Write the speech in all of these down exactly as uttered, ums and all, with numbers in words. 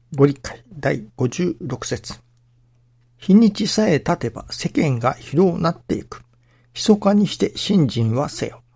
ご理解だいごじゅうろく節。日にちさえ経てば世間が広くなっていく。密かにして信心はせよ。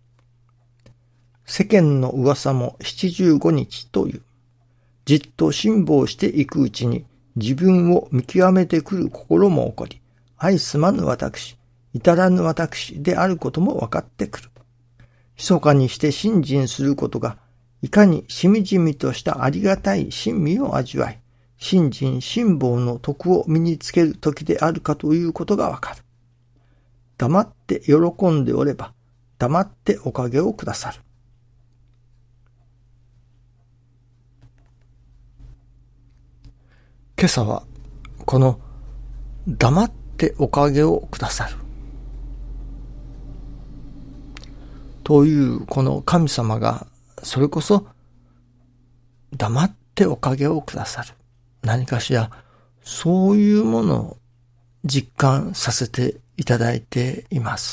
世間の噂も七十五日という。じっと辛抱していくうちに自分を見極めてくる心も起こり、愛すまぬ私、至らぬ私であることも分かってくる。密かにして信心することが、いかにしみじみとしたありがたい親身を味わい、信心辛抱の徳を身につける時であるかということがわかる。黙って喜んでおれば、黙っておかげをくださる。今朝は、この黙っておかげをくださる。というこの神様が、それこそ黙っておかげをくださる。何かしらそういうものを実感させていただいています。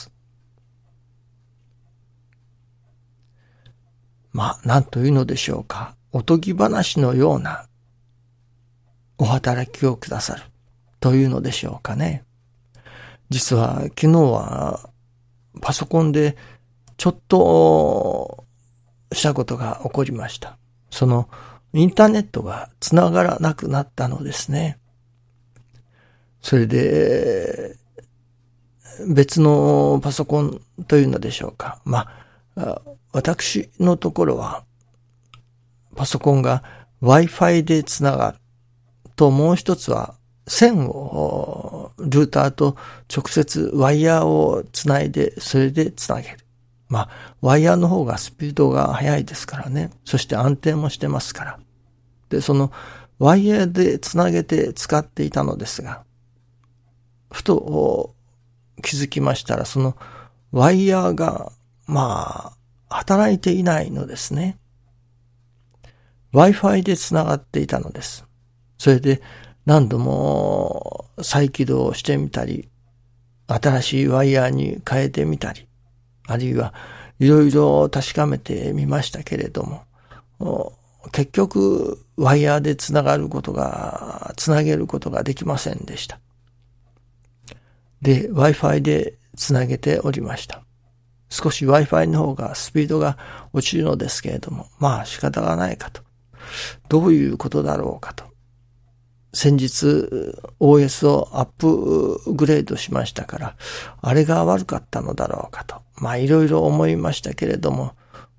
まあ、なんというのでしょうか。おとぎ話のようなお働きをくださるというのでしょうかね。実は昨日はパソコンでちょっとしたことが起こりました。そのインターネットがつながらなくなったのですね。それで別のパソコンというのでしょうか。まあ、私のところはパソコンが Wi-Fi でつながると、もう一つは線をルーターと直接ワイヤーをつないで、それでつなげる。まあ、ワイヤーの方がスピードが速いですからね。そして安定もしてますから。で、そのワイヤーでつなげて使っていたのですが、ふと気づきましたら、そのワイヤーが、まあ、働いていないのですね。Wi-Fi でつながっていたのです。それで何度も再起動してみたり、新しいワイヤーに変えてみたり、あるいはいろいろ確かめてみましたけれども、結局ワイヤーでつながることが、つなげることができませんでした。で、Wi-Fi でつなげておりました。少し Wi-Fi の方がスピードが落ちるのですけれども、まあ仕方がないかと。どういうことだろうかと。先日 オーエス をアップグレードしましたから、あれが悪かったのだろうかと。まあいろいろ思いましたけれども、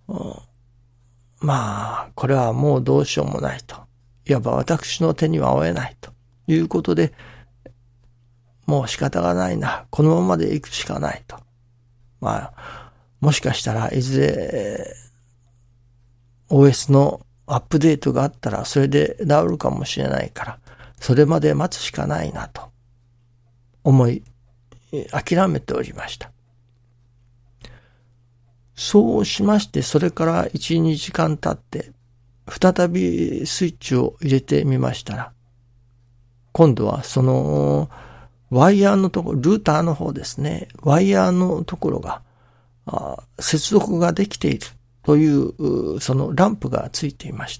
まあこれはもうどうしようもないと。いわば私の手には負えないということで、もう仕方がないな。このままで行くしかないと。まあ、もしかしたらいずれ オーエス のアップデートがあったらそれで治るかもしれないから、それまで待つしかないなと思い、諦めておりました。そうしまして、それからいち、にじかん経って、再びスイッチを入れてみましたら、今度はその、ワイヤーのところ、ルーターの方ですね、ワイヤーのところが、あ接続ができているという、そのランプがついていました。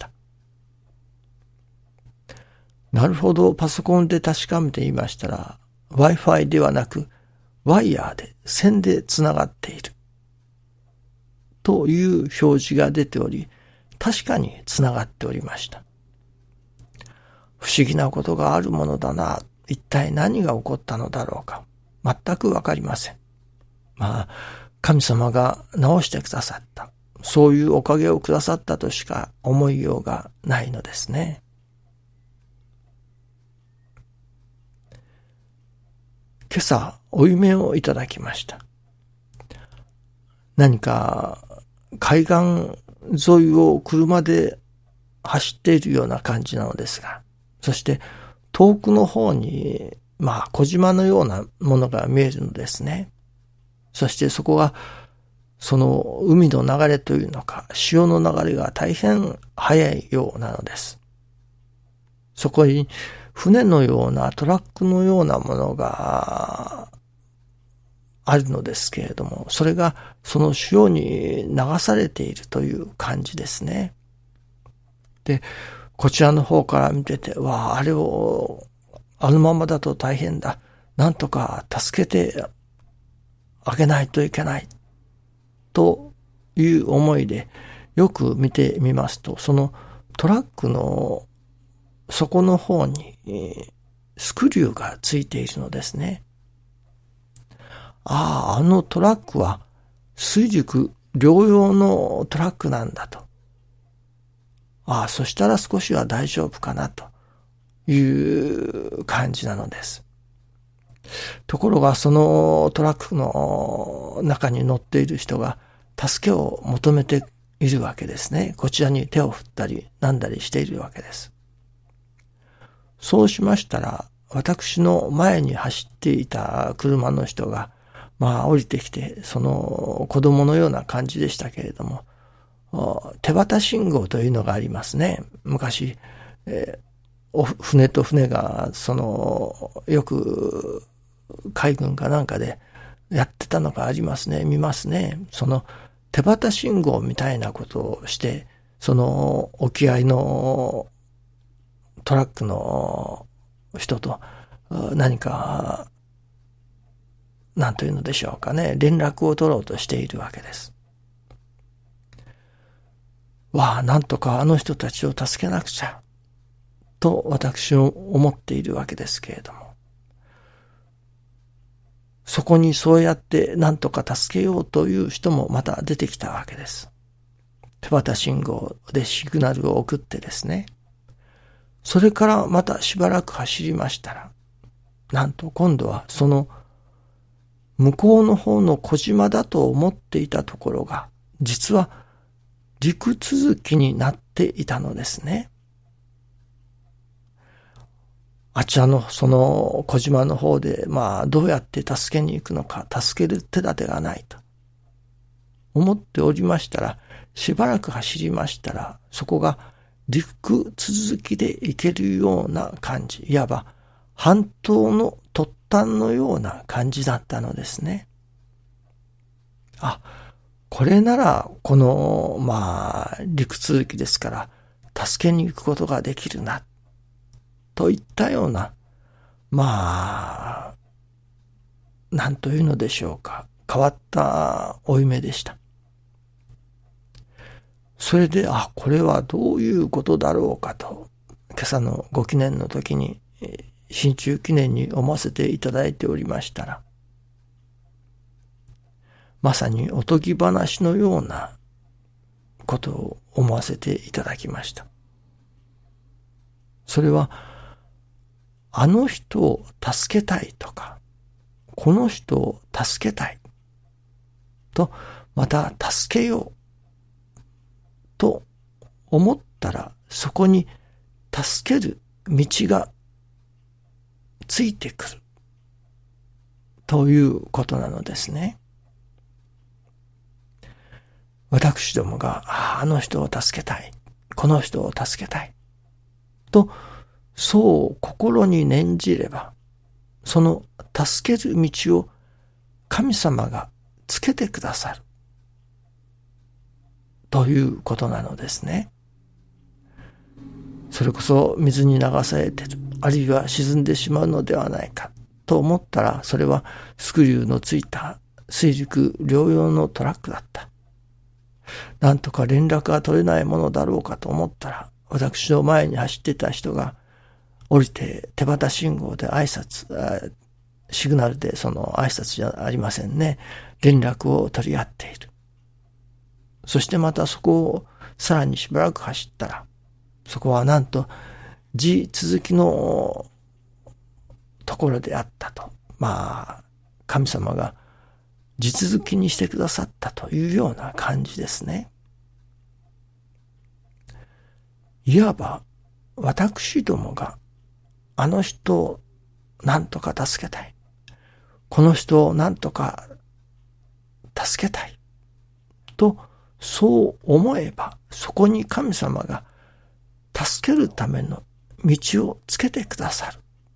なるほど、パソコンで確かめていましたら、Wi-Fi ではなく、ワイヤーで、線でつながっている。という表示が出ており、確かにつながっておりました。不思議なことがあるものだな。一体何が起こったのだろうか。全くわかりません。まあ、神様が直してくださった。そういうおかげをくださったとしか思いようがないのですね。今朝、お夢をいただきました。何か海岸沿いを車で走っているような感じなのですが、そして遠くの方に、まあ小島のようなものが見えるのですね。そしてそこが、その海の流れというのか、潮の流れが大変速いようなのです。そこに船のようなトラックのようなものがあるのですけれども、それがその潮に流されているという感じですね。で、 こちらの方から見てて、わあ、あれを、あのままだと大変だ。なんとか助けてあげないといけない。という思いで、よく見てみますと、そのトラックの底の方に、スクリューがついているのですね。ああ、あのトラックは水熟両用のトラックなんだと。ああ、そしたら少しは大丈夫かなという感じなのです。ところがそのトラックの中に乗っている人が助けを求めているわけですね。こちらに手を振ったりなんだりしているわけです。そうしましたら、私の前に走っていた車の人が、まあ降りてきて、その子供のような感じでしたけれども、手旗信号というのがありますね。昔、えー、船と船が、その、よく海軍かなんかでやってたのがありますね。見ますね。その手旗信号みたいなことをして、その沖合のトラックの人と何か、なんというのでしょうかね、連絡を取ろうとしているわけです。わあ、なんとかあの人たちを助けなくちゃ、と私は思っているわけですけれども、そこにそうやってなんとか助けようという人もまた出てきたわけです。手旗信号でシグナルを送ってですね、それからまたしばらく走りましたら、なんと今度はその向こうの方の小島だと思っていたところが、実は陸続きになっていたのですね。あちらのその小島の方で、まあどうやって助けに行くのか、助ける手立てがないと思っておりましたら、しばらく走りましたら、そこが陸続きで行けるような感じ、いわば半島の突端のような感じだったのですね。あ、これならこのまあ陸続きですから助けに行くことができるなといったような、まあなんというのでしょうか、変わった負い目でした。それで、あ、これはどういうことだろうかと、今朝のご記念の時に、新中記念に思わせていただいておりましたら、まさにおとぎ話のようなことを思わせていただきました。それは、あの人を助けたいとか、この人を助けたいと、また助けようと思ったら、そこに助ける道がついてくるということなのですね。私どもが、あ、あの人を助けたい、この人を助けたいと、そう心に念じれば、その助ける道を神様がつけてくださるということなのですね。それこそ水に流されている、あるいは沈んでしまうのではないかと思ったら、それはスクリューのついた水陸両用のトラックだった。なんとか連絡が取れないものだろうかと思ったら、私の前に走っていた人が降りて手旗信号で挨拶、シグナルでその挨拶じゃありませんね。連絡を取り合っている。そしてまたそこをさらにしばらく走ったら、そこはなんと地続きのところであったと。まあ、神様が地続きにしてくださったというような感じですね。いわば私どもがあの人を何とか助けたい、この人を何とか助けたいと、そう思えば、そこに神様が助けるための道をつけてくださる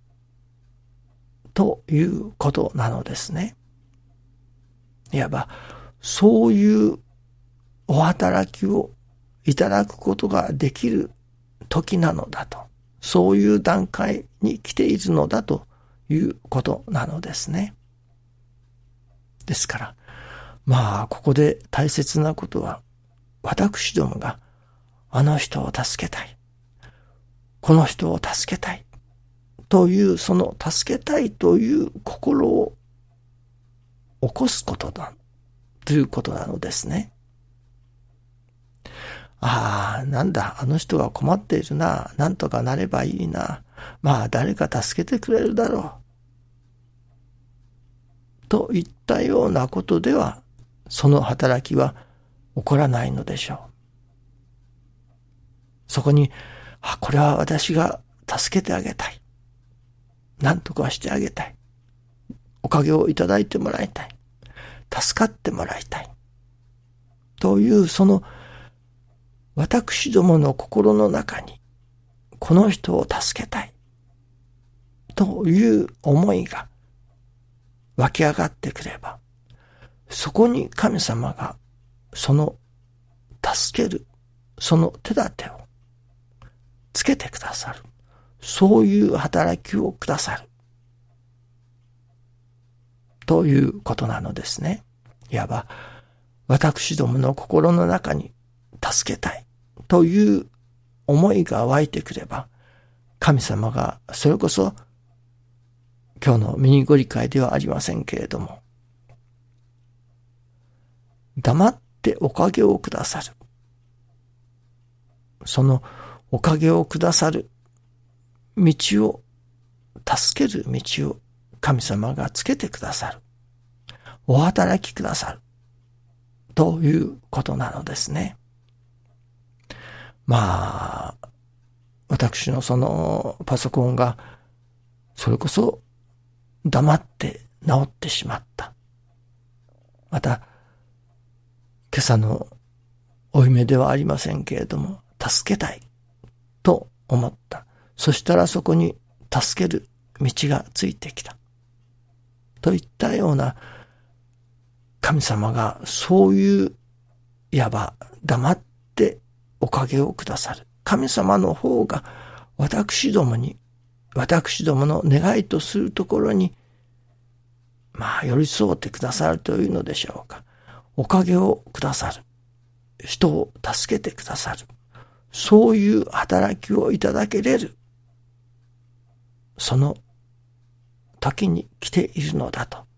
ということなのですね。いわばそういうお働きをいただくことができる時なのだと、そういう段階に来ているのだということなのですね。ですから、まあ、ここで大切なことは、私どもがあの人を助けたい、この人を助けたいという、その助けたいという心を起こすことだということなのですね。ああ、なんだ、あの人が困っているな、なんとかなればいいな、まあ誰か助けてくれるだろうといったようなことでは、その働きは起こらないのでしょう。そこに、あ、これは私が助けてあげたい。なんとかしてあげたい。おかげをいただいてもらいたい。助かってもらいたい。という、その、私どもの心の中に、この人を助けたい。という思いが湧き上がってくれば、そこに神様が、その、助ける、その手立てをつけてくださる。そういう働きをくださる。ということなのですね。いわば、私どもの心の中に助けたいという思いが湧いてくれば、神様がそれこそ今日のミニご理解ではありませんけれども、黙っておかげをくださる。そのおかげをくださる道を、助ける道を神様がつけてくださる。お働きくださる。ということなのですね。まあ、私のそのパソコンが、それこそ黙って治ってしまった。また、今朝の負い目ではありませんけれども、助けたいと思った。そしたらそこに助ける道がついてきた。といったような、神様がそういう、いわば黙っておかげをくださる。神様の方が私どもに、私どもの願いとするところに、まあ寄り添ってくださるというのでしょうか。おかげをくださる。人を助けてくださる。そういう働きをいただけれる。その時に来ているのだと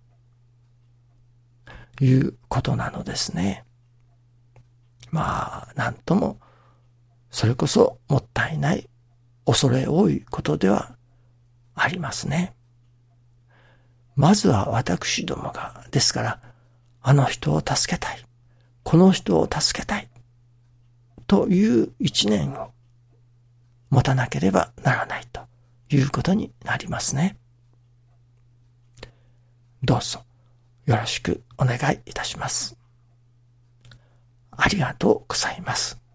いうことなのですね。まあ、なんとも、それこそもったいない、恐れ多いことではありますね。まずは私どもが、ですから、あの人を助けたい、この人を助けたい、という一念を持たなければならないということになりますね。どうぞよろしくお願いいたします。ありがとうございます。